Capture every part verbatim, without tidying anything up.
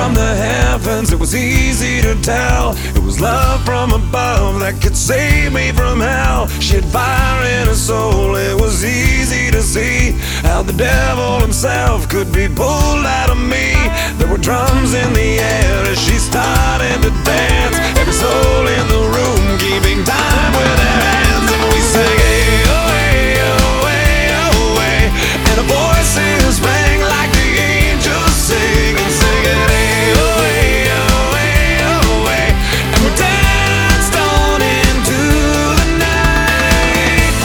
from the heavens, it was easy to tell. It was love from above that could save me from hell. She had fire in her soul, it was easy to see how the devil himself could be pulled out of me. There were drums in the air as she started to dance, every soul in the room keeping time with their hands. And we sang, hey, oh, hey, oh, hey, oh, hey. And our voices rang like the angels sing and sing it, hey, oh, hey, oh, hey, oh, hey. And we danced on into the night.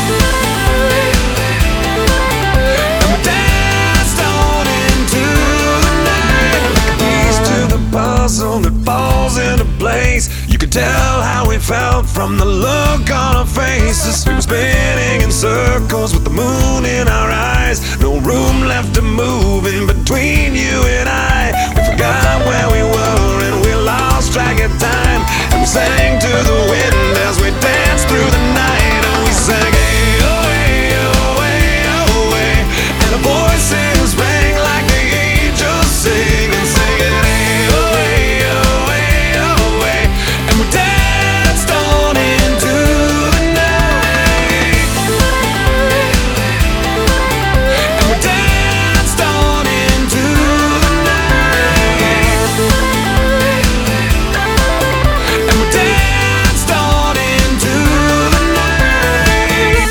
And we danced on into the night. Like a piece to the puzzle that falls into place. You could tell how we felt from the look on our faces. We were spinning in circles with the moon in our eyes. No room left to move in between you and I. We forgot where we were and we lost track of time. And we sang to the wind as we danced through the night. And we sang, hey, oh, hey, oh, hey, oh, hey. And our voices rang like the angels sing and sing it, hey, oh, hey, oh, hey, oh, hey. And we danced on into the night. And we danced on into the night. And we danced on into the night.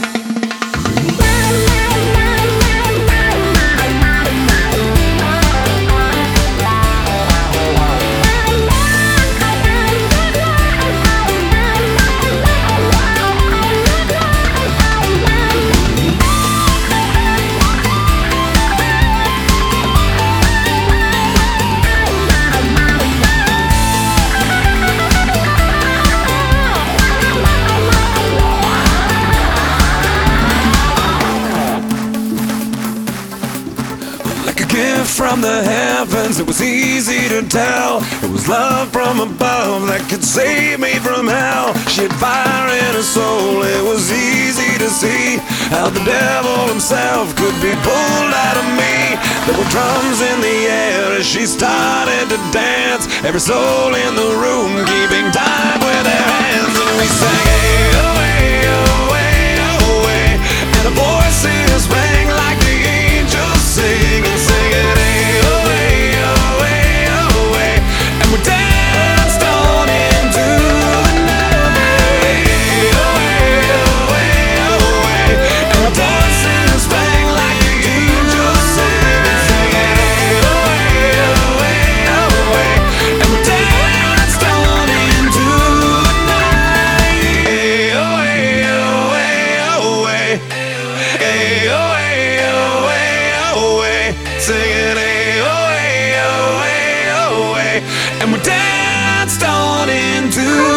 Like a gift from the heavens, it was easy to tell. It was love from above that could save me from hell. She had fire in her soul, it was easy to see how the devil himself could be pulled out of me. There were drums in the air as she started to dance, every soul in the room keeping time with their hands. And we sang, hey, oh, hey, oh, hey, oh, hey. And our voices rang like the angels sing and sing it, hey, oh, hey, oh, hey, oh, hey. And we danced on into the night, hey, oh, hey, oh, hey, oh, hey. And our voices rang like the angels sing and sing it, hey, oh, hey, oh, hey, oh, hey. And we danced on into the night, hey, oh, hey, oh, hey, oh, hey. Hey, oh, hey, oh, hey, oh, hey. Singing, hey, oh, hey, oh, hey, oh, hey. And we danced on into